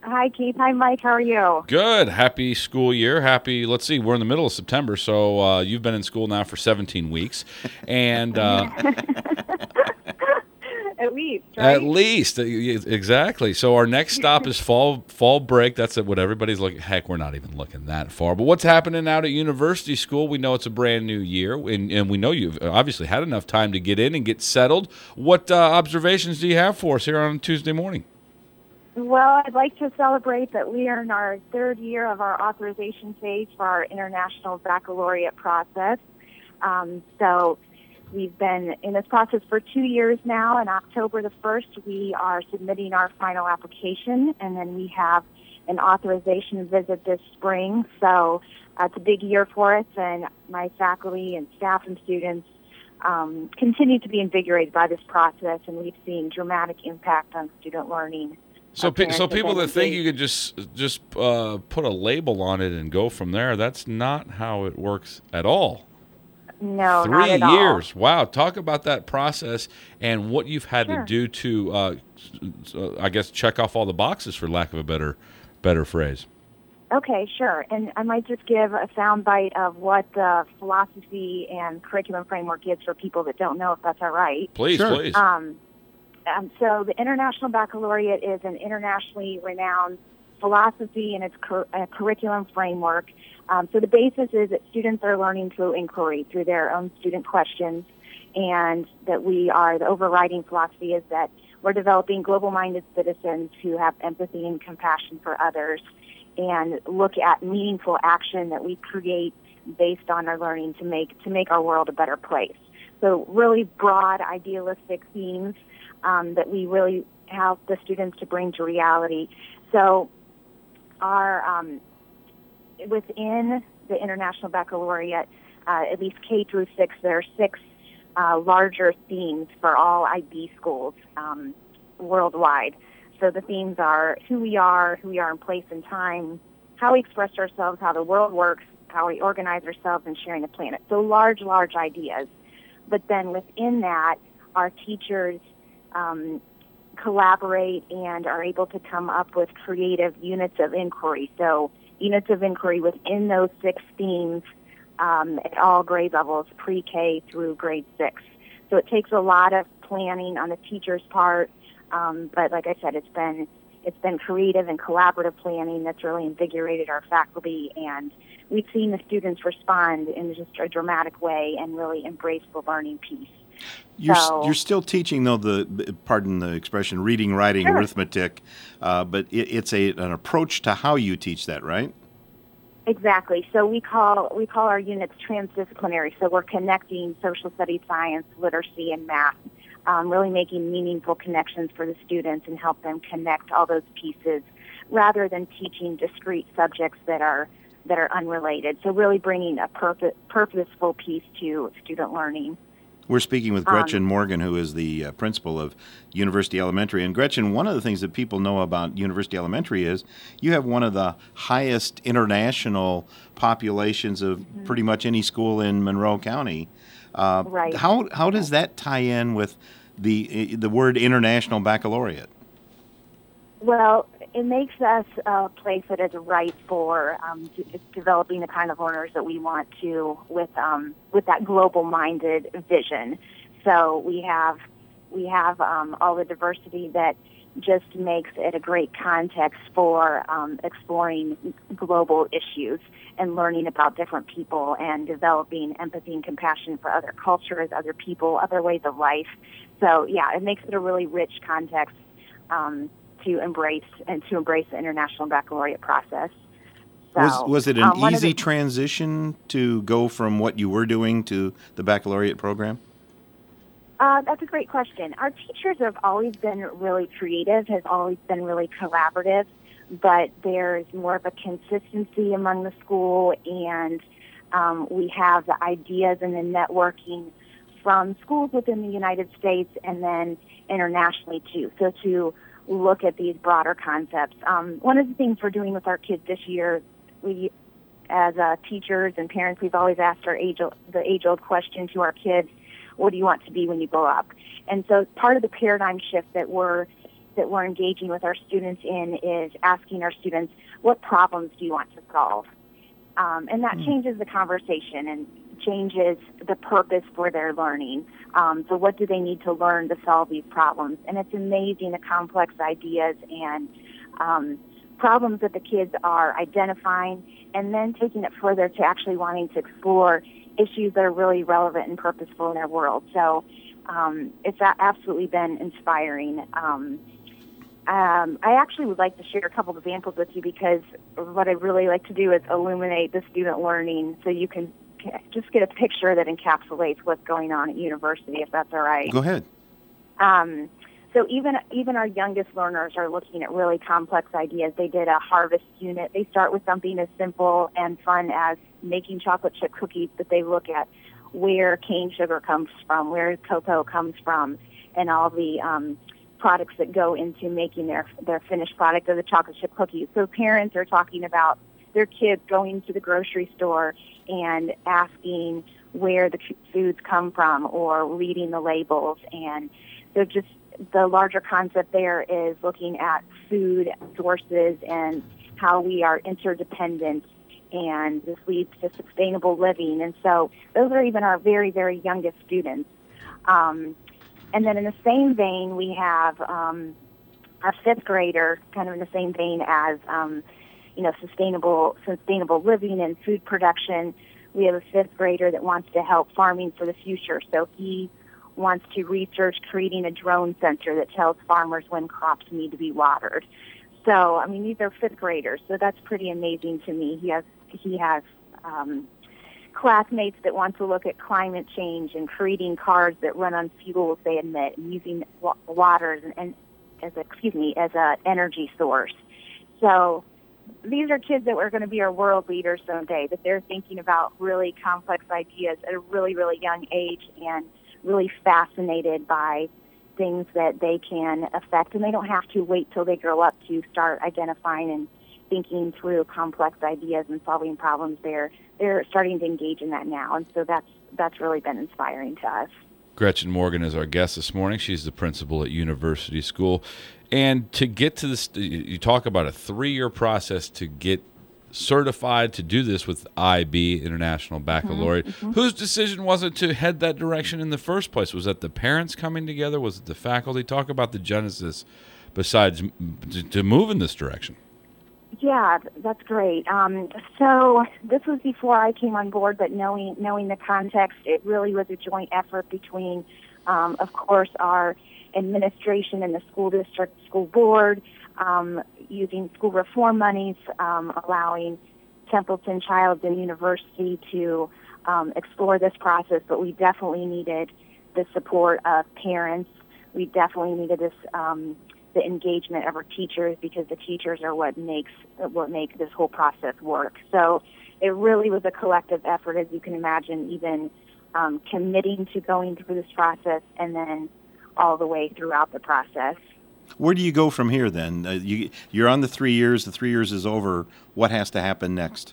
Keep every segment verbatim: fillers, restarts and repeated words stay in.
Hi, Keith. Hi, Mike. How are you? Good. Happy school year. Happy, let's see, we're in the middle of September, so uh, you've been in school now for seventeen weeks. And uh, At least, right? At least, exactly. So our next stop is fall fall break. That's what everybody's looking. Heck, we're not even looking that far. But what's happening out at University School? We know it's a brand new year, and, and we know you've obviously had enough time to get in and get settled. What uh, observations do you have for us here on Tuesday morning? Well, I'd like to celebrate that we are in our third year of our authorization phase for our International Baccalaureate process. Um, so we've been in this process for two years now. On October the first, we are submitting our final application, and then we have an authorization visit this spring. So uh, it's a big year for us, and my faculty and staff and students um, continue to be invigorated by this process, and we've seen dramatic impact on student learning. So, pe- so people that think you could just just uh, put a label on it and go from there, that's not how it works at all. No, Three not at years. all. Wow. Talk about that process and what you've had Sure. to do to, uh, I guess, check off all the boxes, for lack of a better better phrase. Okay, sure. And I might just give a soundbite of what the philosophy and curriculum framework is for people that don't know, if that's all right. Please, Sure. please. Um, um, so the International Baccalaureate is an internationally renowned philosophy and its cur- uh, curriculum framework. Um, so the basis is that students are learning through inquiry, through their own student questions, and that we are, the overriding philosophy is that we're developing global-minded citizens who have empathy and compassion for others and look at meaningful action that we create based on our learning to make to make our world a better place. So really broad, idealistic themes um, that we really help the students to bring to reality. So our um, within the International Baccalaureate, uh, at least K through six, there are six uh, larger themes for all I B schools um, worldwide. So the themes are who we are, who we are in place and time, how we express ourselves, how the world works, how we organize ourselves, and sharing the planet. So large, large ideas. But then within that, our teachers um, collaborate and are able to come up with creative units of inquiry. So units of inquiry within those six themes um, at all grade levels, pre-K through grade six. So it takes a lot of planning on the teacher's part, um, but like I said, it's been it's been creative and collaborative planning that's really invigorated our faculty, and we've seen the students respond in just a dramatic way and really embrace the learning piece. You're, So- you're still teaching, though, the, pardon the expression, reading, writing, Sure. arithmetic, uh, but it, it's a an approach to how you teach that, right? Exactly. So we call we call our units transdisciplinary. So we're connecting social studies, science, literacy, and math, um, really making meaningful connections for the students and help them connect all those pieces, rather than teaching discrete subjects that are that are unrelated. So really bringing a purpose, purposeful piece to student learning. We're speaking with Gretchen Morgan, who is the uh, principal of University Elementary. And Gretchen, one of the things that people know about University Elementary is you have one of the highest international populations of Mm-hmm. pretty much any school in Monroe County. Uh, Right. How how does that tie in with the the word International Baccalaureate? Well, it makes us a place that is right for um, d- developing the kind of learners that we want to, with um, with that global-minded vision. So we have we have um, all the diversity that just makes it a great context for um, exploring global issues and learning about different people and developing empathy and compassion for other cultures, other people, other ways of life. So yeah, it makes it a really rich context Um, to embrace and to embrace the International Baccalaureate process. So, Was was it an um, one of easy the- transition to go from what you were doing to the baccalaureate program? Uh, that's a great question. Our teachers have always been really creative, has always been really collaborative, but there's more of a consistency among the school, and um, we have the ideas and the networking from schools within the United States and then internationally too. So to look at these broader concepts. Um, one of the things we're doing with our kids this year, we, as uh, teachers and parents, we've always asked our age, the age-old question to our kids, what do you want to be when you grow up? And so part of the paradigm shift that we're that we're engaging with our students in is asking our students, what problems do you want to solve? Um, and that mm. changes the conversation and changes the purpose for their learning. Um, so what do they need to learn to solve these problems? And it's amazing the complex ideas and um, problems that the kids are identifying, and then taking it further to actually wanting to explore issues that are really relevant and purposeful in their world. So um, it's absolutely been inspiring. Um, um, I actually would like to share a couple of examples with you, because what I really like to do is illuminate the student learning so you can just get a picture that encapsulates what's going on at university, if that's all right. Go ahead. Um, so even even our youngest learners are looking at really complex ideas. They did a harvest unit. They start with something as simple and fun as making chocolate chip cookies, but they look at where cane sugar comes from, where cocoa comes from, and all the um, products that go into making their, their finished product of the chocolate chip cookies. So parents are talking about their kids going to the grocery store and asking where the foods come from, or reading the labels. And so just the larger concept there is looking at food sources and how we are interdependent, and this leads to sustainable living. And so those are even our very, very youngest students. Um, and then in the same vein, we have um, our fifth grader, kind of in the same vein as um, you know, sustainable sustainable living and food production. We have a fifth grader that wants to help farming for the future. So he wants to research creating a drone sensor that tells farmers when crops need to be watered. So, I mean, these are fifth graders, so that's pretty amazing to me. He has he has um, classmates that want to look at climate change and creating cars that run on fuels they emit, and using wa- water and, and as a, excuse me as a energy source. So these are kids that are going to be our world leaders someday, that they're thinking about really complex ideas at a really, really young age, and really fascinated by things that they can affect. And they don't have to wait till they grow up to start identifying and thinking through complex ideas and solving problems. They're, they're starting to engage in that now. And so that's, that's really been inspiring to us. Gretchen Morgan is our guest this morning. She's the principal at University School. And to get to this, you talk about a three-year process to get certified to do this with I B, International Baccalaureate. Mm-hmm, mm-hmm. Whose decision was it to head that direction in the first place? Was that the parents coming together? Was it the faculty? Talk about the genesis besides to, to move in this direction. Yeah, that's great. Um, so this was before I came on board, but knowing knowing the context, it really was a joint effort between, um, of course, our administration and the school district, school board, um, using school reform monies, um, allowing Templeton Childs and University to um, explore this process. But we definitely needed the support of parents. We definitely needed this. Um, the engagement of our teachers, because the teachers are what makes what make this whole process work. So it really was a collective effort, as you can imagine, even um, committing to going through this process and then all the way throughout the process. Where do you go from here then? Uh, you, you're on the three years, the three years is over. What has to happen next?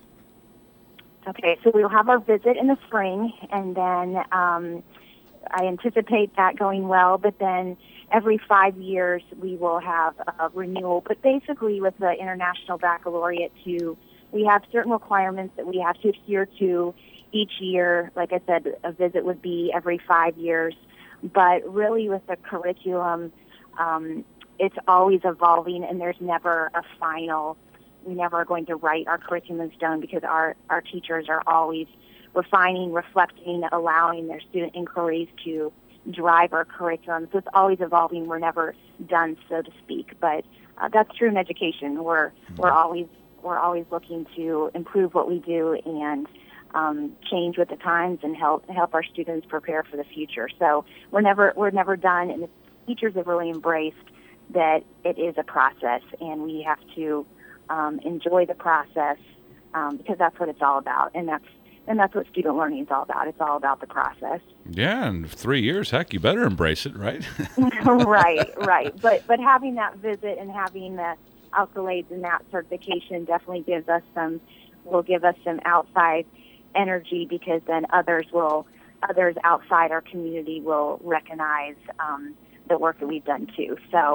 Okay, so we'll have our visit in the spring, and then um, I anticipate that going well, but then every five years we will have a renewal. But basically with the International Baccalaureate too, we have certain requirements that we have to adhere to each year. Like I said, a visit would be every five years. But really with the curriculum, um, it's always evolving, and there's never a final. We never are going to write our curriculum in stone, because our, our teachers are always refining, reflecting, allowing their student inquiries to drive our curriculum. So it's always evolving. We're never done, so to speak. But uh, that's true in education. We're we're always we're always looking to improve what we do and um, change with the times and help help our students prepare for the future. So we're never we're never done. And the teachers have really embraced that it is a process, and we have to um, enjoy the process um, because that's what it's all about. And that's And that's what student learning is all about. It's all about the process. Yeah, and three years, heck, you better embrace it, right? right, right. But but having that visit and having the accolades and that certification definitely gives us some, will give us some outside energy, because then others will, others outside our community will recognize um, the work that we've done too. So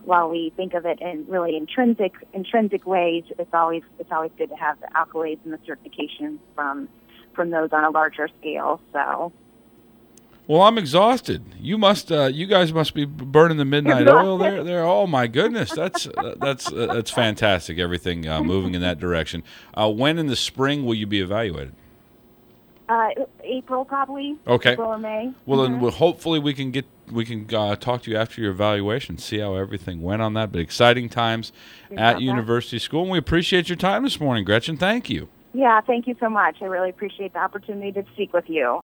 while we think of it in really intrinsic intrinsic ways, it's always it's always good to have the accolades and the certification from from those on a larger scale. So. Well, I'm exhausted. You must, uh, you guys must be burning the midnight oil there. There. Oh my goodness, that's uh, that's uh, that's fantastic. Everything uh, moving in that direction. Uh, when in the spring will you be evaluated? Uh, April probably. Okay. April or May. Well, mm-hmm. then we'll, hopefully we can get we can uh, talk to you after your evaluation, see how everything went on that. But exciting times Good at that. University School, and we appreciate your time this morning, Gretchen. Thank you. Yeah, thank you so much. I really appreciate the opportunity to speak with you.